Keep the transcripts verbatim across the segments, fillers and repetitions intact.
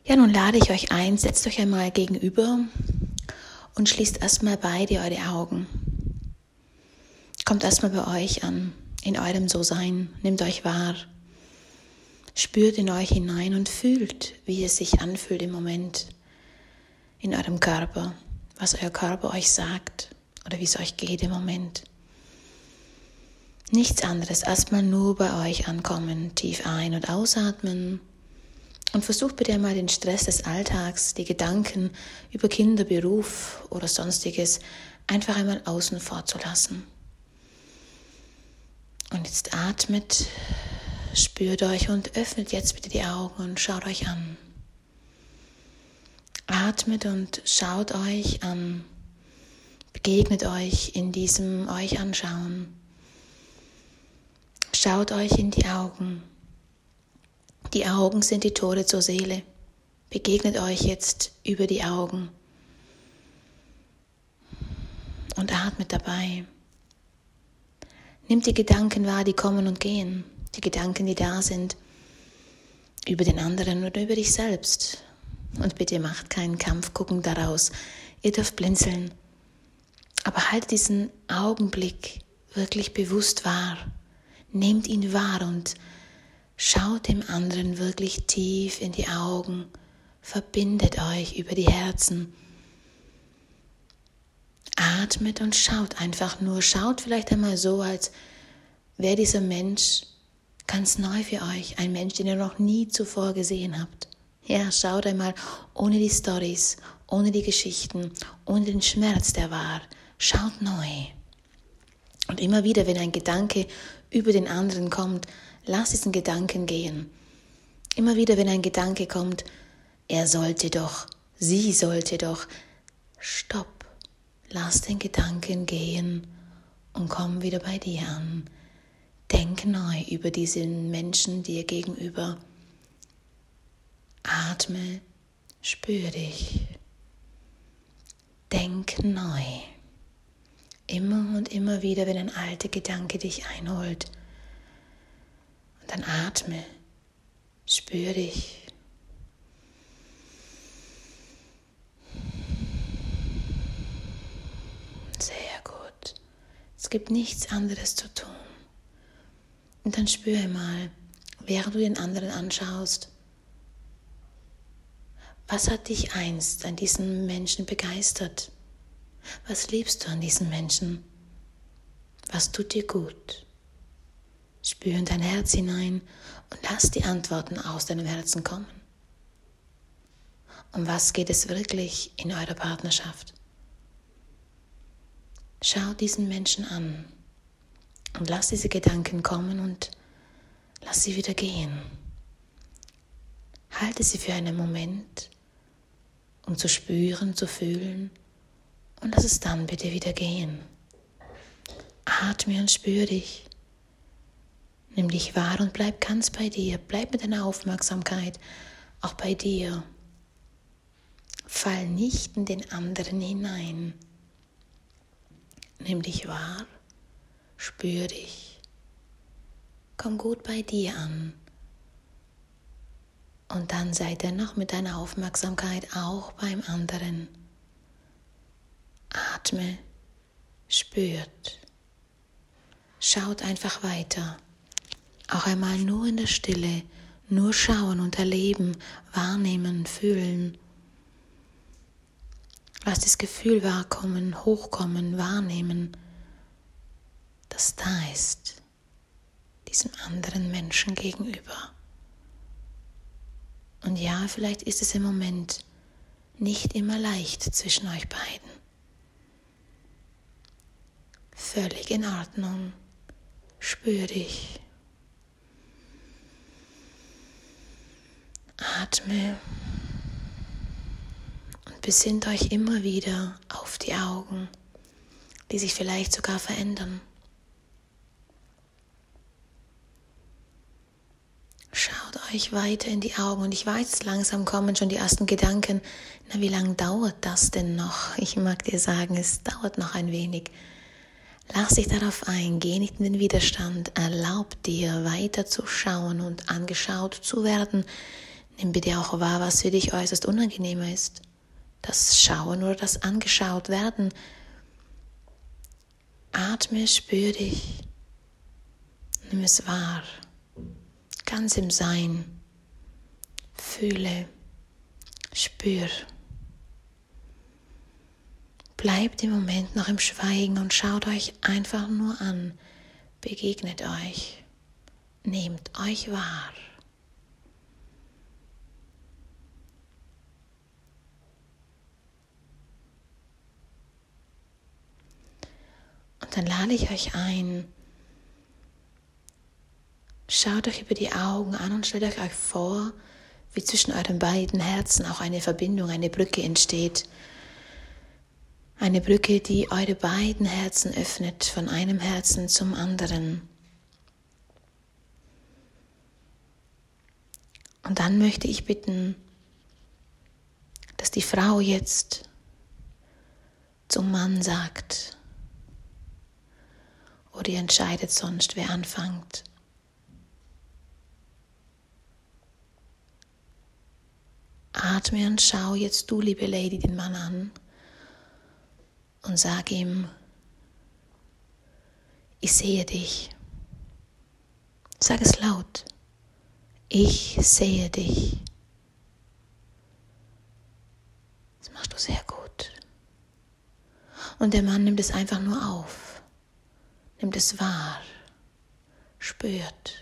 Ja, nun lade ich euch ein, setzt euch einmal gegenüber und schließt erstmal beide eure Augen. Kommt erstmal bei euch an, in eurem So-Sein, nehmt euch wahr, spürt in euch hinein und fühlt, wie es sich anfühlt im Moment in eurem Körper, was euer Körper euch sagt oder wie es euch geht im Moment. Nichts anderes, erstmal nur bei euch ankommen, tief ein- und ausatmen und versucht bitte einmal den Stress des Alltags, die Gedanken über Kinder, Beruf oder sonstiges einfach einmal außen vor zu lassen. Und jetzt atmet, spürt euch und öffnet jetzt bitte die Augen und schaut euch an. Atmet und schaut euch an, begegnet euch in diesem euch anschauen. Schaut euch in die Augen. Die Augen sind die Tore zur Seele. Begegnet euch jetzt über die Augen und atmet dabei. Nimmt die Gedanken wahr, die kommen und gehen. Die Gedanken, die da sind, über den anderen oder über dich selbst. Und bitte macht keinen Kampf, gucken daraus. Ihr dürft blinzeln. Aber haltet diesen Augenblick wirklich bewusst wahr. Nehmt ihn wahr und schaut dem anderen wirklich tief in die Augen. Verbindet euch über die Herzen. Atmet und schaut einfach nur. Schaut vielleicht einmal so, als wäre dieser Mensch ganz neu für euch. Ein Mensch, den ihr noch nie zuvor gesehen habt. Ja, schaut einmal ohne die Storys, ohne die Geschichten, ohne den Schmerz, der war. Schaut neu. Und immer wieder, wenn ein Gedanke über den anderen kommt, lass diesen Gedanken gehen. Immer wieder, wenn ein Gedanke kommt, er sollte doch, sie sollte doch, stopp, lass den Gedanken gehen und komm wieder bei dir an. Denk neu über diesen Menschen dir gegenüber. Atme, spür dich. Denk neu. Immer und immer wieder, wenn ein alter Gedanke dich einholt. Und dann atme, spür dich. Sehr gut. Es gibt nichts anderes zu tun. Und dann spüre mal, während du den anderen anschaust, was hat dich einst an diesen Menschen begeistert? Was liebst du an diesen Menschen? Was tut dir gut? Spür in dein Herz hinein und lass die Antworten aus deinem Herzen kommen. Um was geht es wirklich in eurer Partnerschaft? Schau diesen Menschen an und lass diese Gedanken kommen und lass sie wieder gehen. Halte sie für einen Moment, um zu spüren, zu fühlen, und lass es dann bitte wieder gehen. Atme und spür dich. Nimm dich wahr und bleib ganz bei dir. Bleib mit deiner Aufmerksamkeit auch bei dir. Fall nicht in den anderen hinein. Nimm dich wahr, spür dich. Komm gut bei dir an. Und dann sei dennoch mit deiner Aufmerksamkeit auch beim anderen. Atme, spürt, schaut einfach weiter, auch einmal nur in der Stille, nur schauen und erleben, wahrnehmen, fühlen. Lass das Gefühl wahrkommen, hochkommen, wahrnehmen, das da ist, diesem anderen Menschen gegenüber. Und ja, vielleicht ist es im Moment nicht immer leicht zwischen euch beiden. Völlig in Ordnung. Spür dich. Atme und besinnt euch immer wieder auf die Augen, die sich vielleicht sogar verändern. Schaut euch weiter in die Augen und ich weiß, langsam kommen schon die ersten Gedanken. Na, wie lange dauert das denn noch? Ich mag dir sagen, es dauert noch ein wenig. Lass dich darauf ein, geh nicht in den Widerstand, erlaub dir weiter zu schauen und angeschaut zu werden, Nimm bitte auch wahr, was für dich äußerst unangenehmer ist. Das Schauen oder das angeschaut werden. Atme, spür dich. Nimm es wahr. Ganz im Sein. Fühle. Spür. Bleibt im Moment noch im Schweigen und schaut euch einfach nur an. Begegnet euch. Nehmt euch wahr. Und dann lade ich euch ein. Schaut euch über die Augen an und stellt euch vor, wie zwischen euren beiden Herzen auch eine Verbindung, eine Brücke entsteht. Eine Brücke, die eure beiden Herzen öffnet, von einem Herzen zum anderen. Und dann möchte ich bitten, dass die Frau jetzt zum Mann sagt, oder ihr entscheidet sonst, wer anfängt. Atme und schau jetzt du, liebe Lady, den Mann an und sag ihm, ich sehe dich. Sag es laut. Ich sehe dich. Das machst du sehr gut. Und der Mann nimmt es einfach nur auf. Nimmt es wahr. Spürt.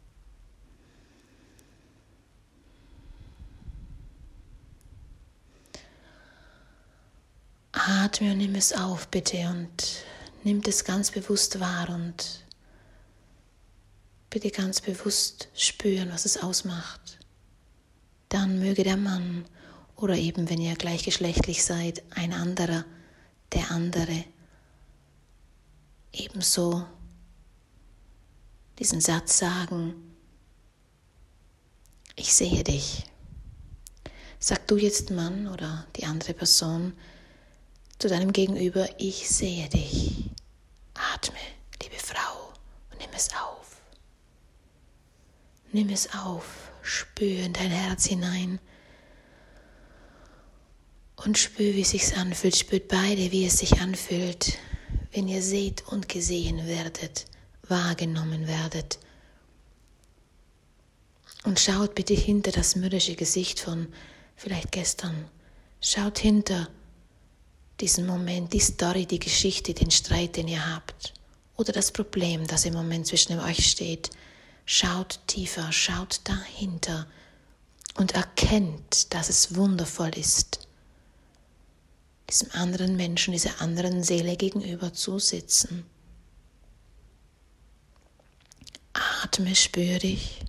Atme und nimm es auf, bitte, und nimm es ganz bewusst wahr und bitte ganz bewusst spüren, was es ausmacht. Dann möge der Mann oder eben, wenn ihr gleichgeschlechtlich seid, ein anderer, der andere, ebenso diesen Satz sagen, ich sehe dich. Sag du jetzt Mann oder die andere Person zu deinem Gegenüber, ich sehe dich. Atme, liebe Frau, und nimm es auf. Nimm es auf, spür in dein Herz hinein und spür, wie es sich anfühlt. Spürt beide, wie es sich anfühlt, wenn ihr seht und gesehen werdet, wahrgenommen werdet. Und schaut bitte hinter das mürrische Gesicht von vielleicht gestern. Schaut hinter diesen Moment, die Story, die Geschichte, den Streit, den ihr habt oder das Problem, das im Moment zwischen euch steht. Schaut tiefer, schaut dahinter und erkennt, dass es wundervoll ist, diesem anderen Menschen, dieser anderen Seele gegenüber zu sitzen. Atme, spür dich.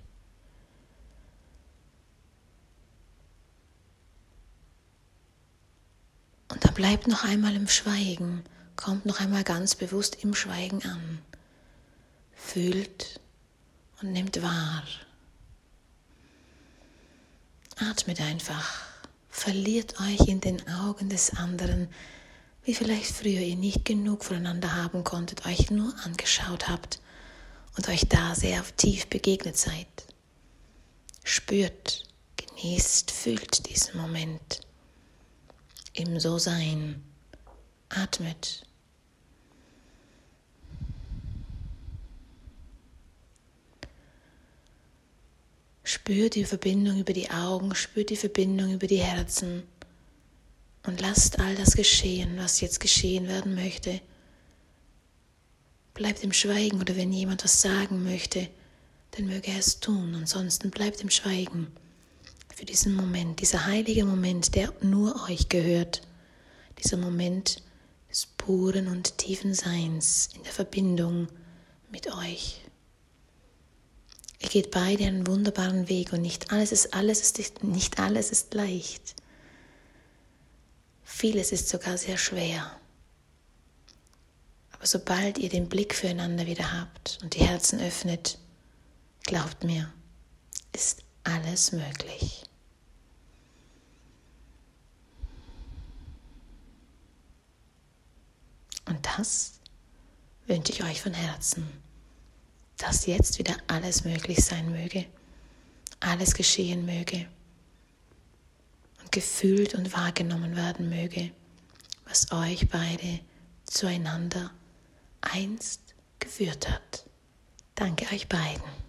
Und dann bleibt noch einmal im Schweigen, kommt noch einmal ganz bewusst im Schweigen an. Fühlt und nimmt wahr. Atmet einfach. Verliert euch in den Augen des anderen, wie vielleicht früher ihr nicht genug voneinander haben konntet, euch nur angeschaut habt und euch da sehr tief begegnet seid. Spürt, genießt, fühlt diesen Moment. Im So-Sein. Atmet. Spürt die Verbindung über die Augen, spürt die Verbindung über die Herzen und lasst all das geschehen, was jetzt geschehen werden möchte. Bleibt im Schweigen oder wenn jemand was sagen möchte, dann möge er es tun. Ansonsten bleibt im Schweigen für diesen Moment, dieser heilige Moment, der nur euch gehört. Dieser Moment des puren und tiefen Seins in der Verbindung mit euch. Ihr geht beide einen wunderbaren Weg und nicht alles ist, alles ist, nicht alles ist leicht. Vieles ist sogar sehr schwer. Aber sobald ihr den Blick füreinander wieder habt und die Herzen öffnet, glaubt mir, ist alles möglich. Und das wünsche ich euch von Herzen, dass jetzt wieder alles möglich sein möge, alles geschehen möge, gefühlt und wahrgenommen werden möge, was euch beide zueinander einst geführt hat. Danke euch beiden.